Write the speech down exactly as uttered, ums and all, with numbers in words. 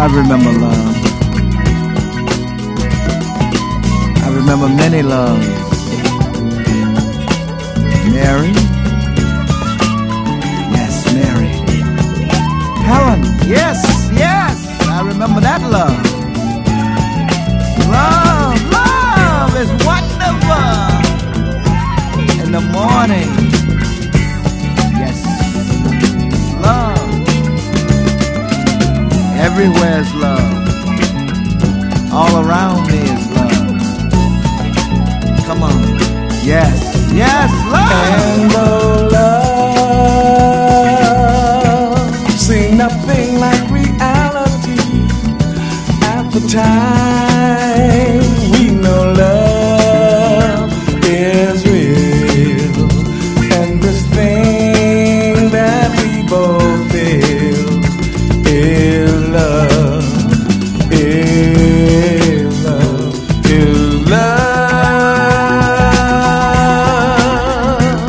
I remember love. I remember many loves. Mary. Yes, Mary. Helen. Yes, yes. I remember that love. Love, love is wonderful. In the morning. Yes. Love. Everywhere's love. All around me is love. Come on. Yes. Yes, love. And though love seems nothing like reality, at the time